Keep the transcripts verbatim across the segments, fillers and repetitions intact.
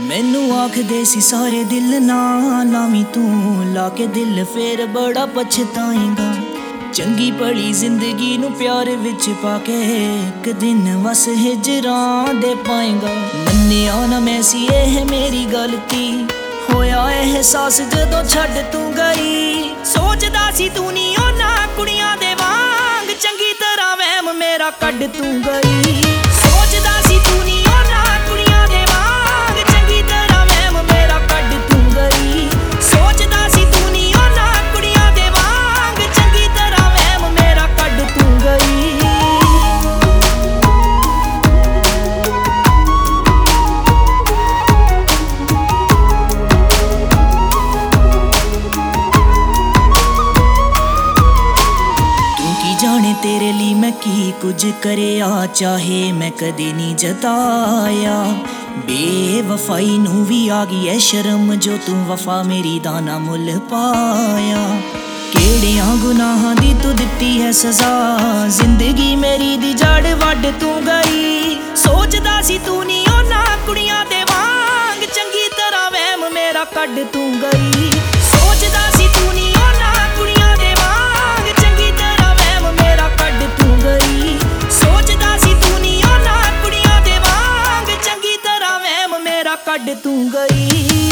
मैनू आखदे सी सारे दिल ना लावी तू लाके दिल फिर बड़ा पछताएगा। चंगी भली जिंदगी नू प्यार विच पाके एक दिन बस हिजरां दे पाएगा। मन्निया ना मैं सी एह मेरी गलती होया एहसास जदों छड्ड तू गई। सोचदा सी तू नी ओना कुड़ियां दे वांग चंगी तरह वहम मेरा कड्ड तू गई। सोचदा सी तू नी ओना कुड़ियां दे वांग चंगी तरह वहम मेरा कड्ड तू गई। सोचदा सी तू नी ओना कुड़ियां दे वांग चंगी तरह वहम मेरा कड्ड तू गई। जाने तेरे लिए मैं की कुछ करिया चाहे मैं कदे नहीं जताया। बेवफाई नू भी आ गई है शर्म जो तू वफा मेरी दाना मुल पाया। केड़ियां गुनाहां दी तू दित्ती है सजा जिंदगी मेरी दी जड़ वड्ड तू गई। सोचदा सी तू नी ओना कुड़ियां दे वांग चंगी तरह वहम मेरा कड्ड तू गई। सोचदा सी तू नी ओना कुड़ियां दे वांग चंगी तरह वहम मेरा कड्ड तू गई। सोचदा सी तू नी ओना कुड़ियां दे वांग चंगी तरह वहम मेरा कड्ड तू गई।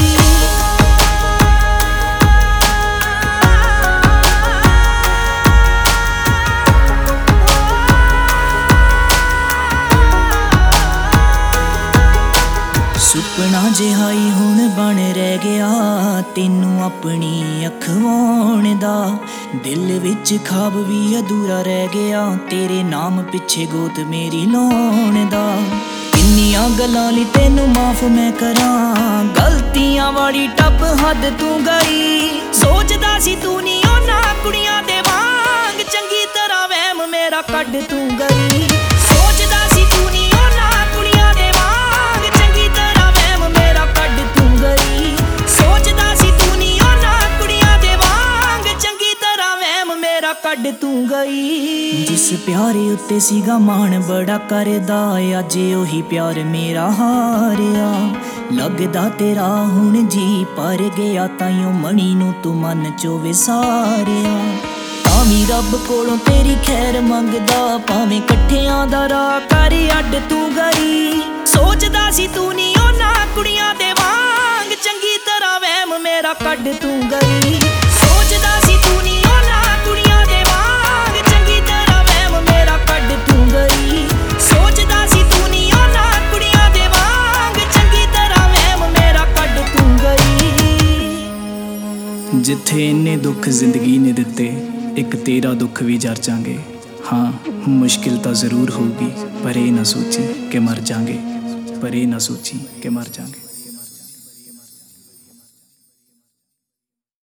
सुपना जिहाई हुण बन रह गया तेनू अपनी अखवाउण दा। दिल विच खाब भी अधूरा रह गया तेरे नाम पिछे गोत मेरी लाउण दा। किन्नियां गल्लां लई तेनू माफ मैं करां गलतियां वाली टप हद तू गई। सोचदा सी तू नी ओना कुड़ियां दे वांग चंगी तरह वहम मेरा कड्ड तू गई। सोचदा सी तू नी ओना कुड़ियां दे वांग चंगी तरह वहम मेरा कड्ड तू गई। सोचदा सी तू नी ओना कुड़ियां दे वांग चंगी तरह वहम मेरा कड्ड तू गई। जिस प्यारे उत्ते सीगा मान बड़ा करदा अज ओही प्यार मेरा हारिया। लगदा तेरा हुण जी पर गया ताइयों मणी नू तू मन चो विसारिया। तावी रब कोलों तेरी खैर मंगदा भावें कट्ठियां दा राह कर अड्ड तू गई। सोचदा सी तू नी ओना कुड़ियां दे वांग चंगी तरह वहम मेरा कड्ड तू गई। सोचदा सी तू नी ओना कुड़ियां दे वांग चंगी तरह वहम मेरा कड्ड तू गई। सोचदा सी तू नी ओना कुड़ियां दे वांग चंगी तरह वहम मेरा कड्ड तू गई। जिथे इन्ने दुख जिंदगी ने दिते एक तेरा दुख भी जर जांगे। हाँ मुश्किल तो जरूर होगी पर ये ना सोची कि मर जाएंगे पर ये ना सोची कि मर जाएंगे।